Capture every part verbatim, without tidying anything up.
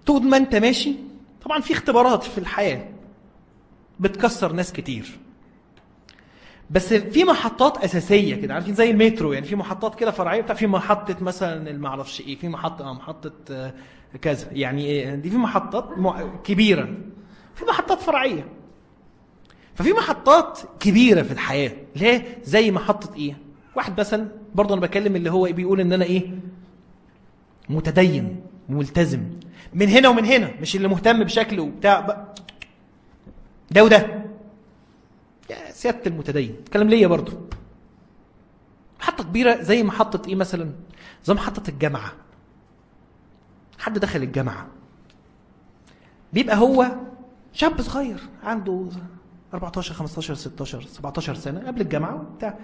طول ما انت ماشي طبعا في اختبارات في الحياه بتكسر ناس كتير، بس في محطات اساسيه كده، عارفين زي المترو يعني، في محطات كده فرعيه بتاع، في محطه مثلا ما اعرفش ايه، في محطه اه محطه آه كذا يعني إيه دي، في محطات كبيره، في محطات فرعيه. ففي محطات كبيره في الحياه ليه، زي محطه ايه، واحد مثلا برضه انا بكلم اللي هو بيقول ان انا ايه متدين ملتزم من هنا ومن هنا، مش اللي مهتم بشكله وبتاع ده وده، يا سياده المتدين اتكلم ليا برضه. محطه كبيره زي محطه ايه مثلا، زي محطه الجامعه. حد دخل الجامعه بيبقى هو شاب صغير عنده أربعتاشر خمستاشر ستاشر سبعتاشر سنه قبل الجامعه وبتاع.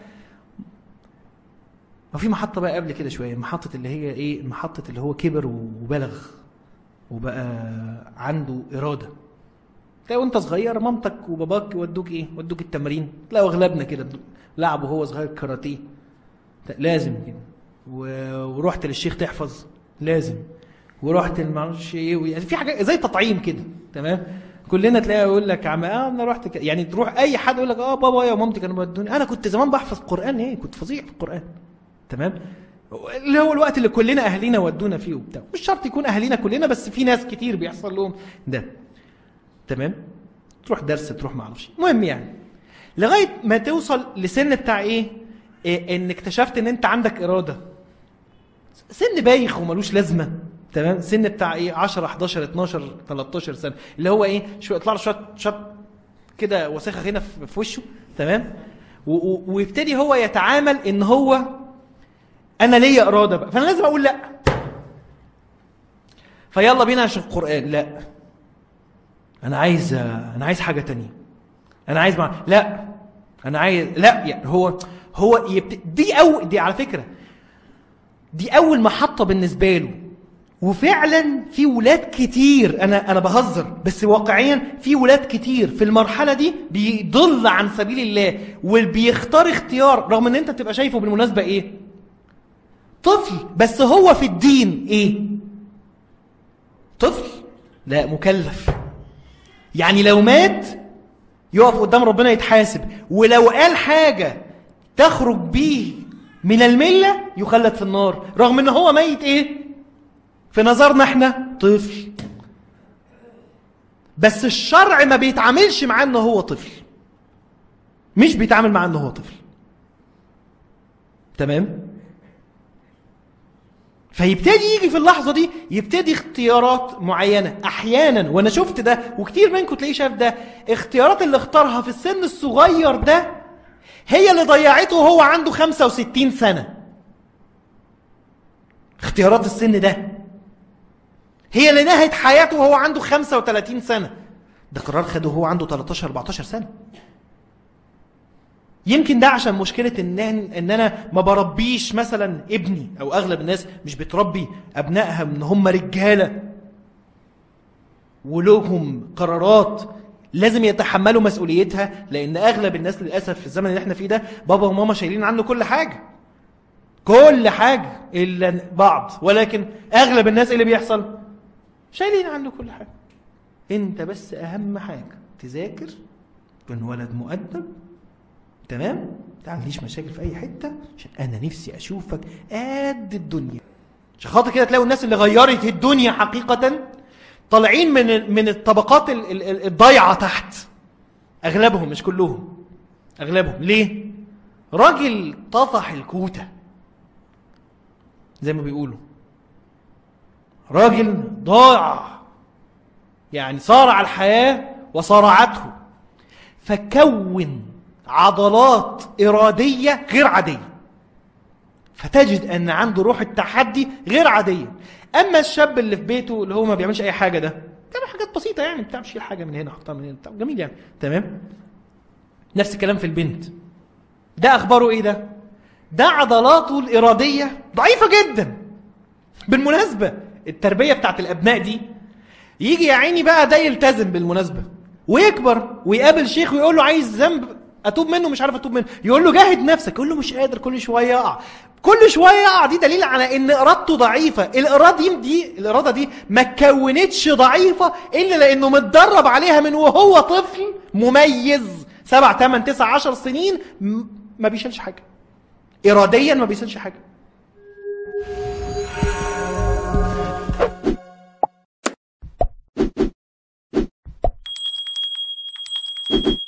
وفي محطه بقى قبل كده شويه، محطه اللي هي ايه، محطه اللي هو كبر وبلغ وبقى عنده اراده. تلاقي وانت صغير مامتك وباباك يودوك ايه، يودوك التمرين، تلاقوا اغلبنا كده لعبوا وهو صغير كاراتيه لازم كده، ورحت للشيخ تحفظ لازم، ورحت المعرفش ايه، يعني في حاجه زي تطعيم كده تمام. كلنا تلاقي يقول لك عم اه انا رحت ك... يعني تروح اي حد يقول لك اه بابا يا مامتي كانوا بيودوني، انا كنت زمان بحفظ قران، ايه كنت فظيع في القران تمام، اللي هو الوقت اللي كلنا اهالينا ودونا فيه وبتاع. مش شرط يكون اهالينا كلنا، بس في ناس كتير بيحصل لهم ده تمام. تروح درس تروح ما اعرفش، المهم يعني لغايه ما توصل لسن بتاع ايه, إيه ان اكتشفت ان انت عندك اراده، سن بايخ وملوش لازمه تمام. سن بتاع ايه عشرة حداشر اتناشر تلتاشر سنه، اللي هو ايه شو يطلع له شويه شويه كده وساخه هنا في وشه تمام، ويبتدي هو يتعامل ان هو انا ليا اراده بقى، فانا لازم اقول لا، فيلا بينا عشان القران، لا انا عايز انا عايز حاجه تانية، انا عايز مع... لا انا عايز لا يعني هو هو يبت... دي او دي على فكره دي اول محطه بالنسبه له. وفعلا في ولاد كتير، انا انا بهزر بس واقعيا في ولاد كتير في المرحله دي بيضل عن سبيل الله وبيختار اختيار، رغم ان انت تبقى شايفه بالمناسبه ايه طفل، بس هو في الدين ايه طفل، لا مكلف. يعني لو مات يقف قدام ربنا يتحاسب، ولو قال حاجه تخرج بيه من المله يخلد في النار، رغم ان هو ميت ايه في نظرنا احنا طفل، بس الشرع ما بيتعاملش معاه انه هو طفل، مش بيتعامل معاه انه هو طفل تمام. فيبتدي يجي في اللحظه دي يبتدي اختيارات معينه احيانا، وانا شفت ده وكتير منكم تلاقيه شاف ده، اختيارات اللي اختارها في السن الصغير ده هي اللي ضيعته وهو عنده خمسة وستين سنه. اختيارات السن ده هي اللي نهت حياته وهو عنده خمسة وتلاتين سنة. ده قرار خده وهو عنده تلتاشر اربعتاشر سنة. يمكن ده عشان مشكلة إن, إن أنا ما بربيش مثلا ابني، أو أغلب الناس مش بتربي أبنائها من هم رجالة ولهم قرارات لازم يتحملوا مسؤوليتها، لأن أغلب الناس للأسف في الزمن اللي احنا فيه ده بابا وماما شايلين عنه كل حاجة كل حاجة إلا بعض، ولكن أغلب الناس اللي بيحصل شايلين عنه كل حاجة. انت بس اهم حاجة تذاكر، تكون ولد مؤدب تمام، ما تعمليش مشاكل في اي حتة، عشان انا نفسي اشوفك قد الدنيا. عشان خاطر كده تلاقوا الناس اللي غيرت الدنيا حقيقة طالعين من من الطبقات الضايعة تحت، اغلبهم مش كلهم، اغلبهم. ليه؟ راجل طفح الكوتة زي ما بيقولوا، راجل ضاع يعني، صارع الحياة وصارعته، فكون عضلات إرادية غير عادية، فتجد أن عنده روح التحدي غير عادية. أما الشاب اللي في بيته اللي هو ما بيعملش أي حاجة، ده بيعمل حاجات بسيطة يعني، بتعمل شيل حاجة من هنا حطها من هنا، جميل يعني تمام. نفس الكلام في البنت، ده أخباره إيه؟ ده ده عضلاته الإرادية ضعيفة جدا. بالمناسبة التربية بتاعت الأبناء دي يجي يا عيني بقى ده يلتزم بالمناسبة ويكبر ويقابل شيخ ويقول له عايز ذنب اتوب منه مش عارف اتوب منه، يقول له جاهد نفسك، يقول له مش قادر، كل شويه يقع، كل شويه يقع. دي دليل على ان ارادته ضعيفه. الاراده دي الاراده دي ما اتكونتش ضعيفه الا لانه متدرب عليها من وهو طفل مميز سبع ثمان تسع عشر سنين، ما بيشيلش حاجه اراديا، ما بيشيلش حاجه.